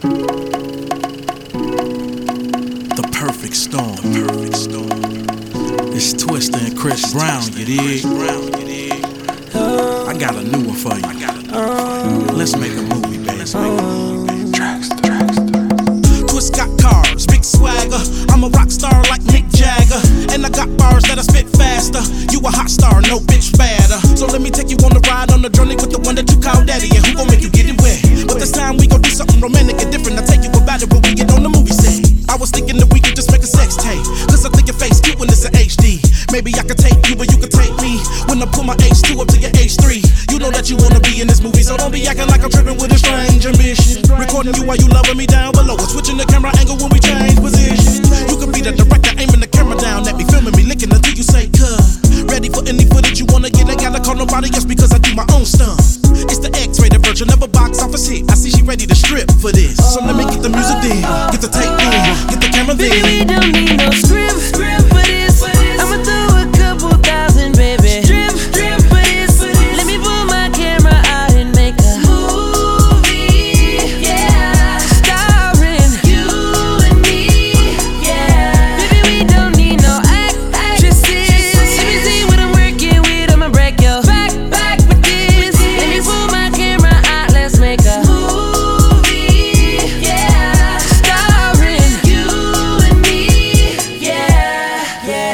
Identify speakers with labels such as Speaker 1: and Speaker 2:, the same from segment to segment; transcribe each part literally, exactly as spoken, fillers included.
Speaker 1: The perfect storm. The perfect storm. It's Twista and Chris Brown, you dig? I got a new one for you. Let's make a movie, baby. Let's make a movie, baby. Tracks, tracks. Twist got cars, big swagger. I'm a rock star like Mick Jagger, and I got bars that I spit faster. You a hot star, no bitch badder. So let me take you on the ride, on the journey with the one that you call daddy. And who gon' make you get it wet? But this time we gon' do something romantic and different. I'll take you about it when we get on the movie set. I was thinking that we could just make a sex tape, cause I think your face cute when it's in H D. Maybe I could take you, but you could take me. When I put my H two up to your H three, you know that you wanna be in this movie, so don't be acting like I'm tripping with a strange ambition. Recording you while you loving me down below, or switching the camera angle when we change position. You could be the director, aiming the camera down at me, filming me, licking until you say cut. Ready for any footage you wanna get, I gotta call nobody else because I do my own stuff. It's the X-rated version of a box office hit. I see she ready to strip for this, so let me get the music then, get the tape in, get the camera then.
Speaker 2: Baby, we don't need no script, script for this. I'ma throw a couple thousand, baby. Strip, strip for this. Let me pull my camera out and make a movie, yeah. Starring you and me, yeah. Baby, we don't need no act, actresses. Let me see what I'm working with. I'ma break your back, back with this. Let me pull my camera out, let's make a movie, yeah. Starring you and me, yeah,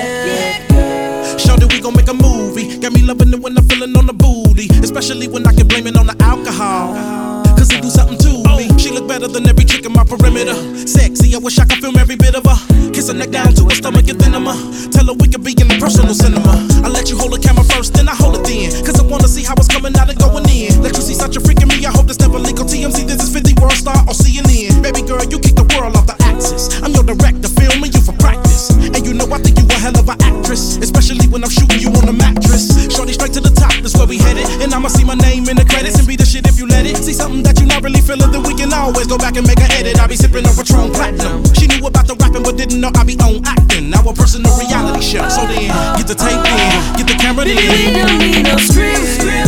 Speaker 2: yeah.
Speaker 1: Shorty, we gon' make a movie. Got me loving it when I'm feeling on the booty, especially when I can blame it on the alcohol, cause it do something to me. She look better than every chick in my perimeter. Sexy, I wish I could film every bit of her. Kiss her neck down to her stomach and then I'm tell her we could be in the personal cinema. I let you hold the camera first, then I hold it then, cause I wanna see how it's coming out and going in. Let you see such a freaking me, I hope this never legal. T M Z, this is fifty World Star or C N N. Baby girl, you kick the world off the axis. I'm your director, filming you for practice. And you know I think you a hell of an actress, especially when I'm shooting you on the mattress. Shorty, straight to the top, that's where we headed. And I'ma see my name in the credits and be the shit if you let it. See something that you not really feeling, then we can always go back and make an edit. I be sipping on Patron Platinum. She knew about the rapping but didn't know I be on acting. Now a personal reality show. So then, get the tape in, get the camera in.
Speaker 2: Baby, we don't need no script, script.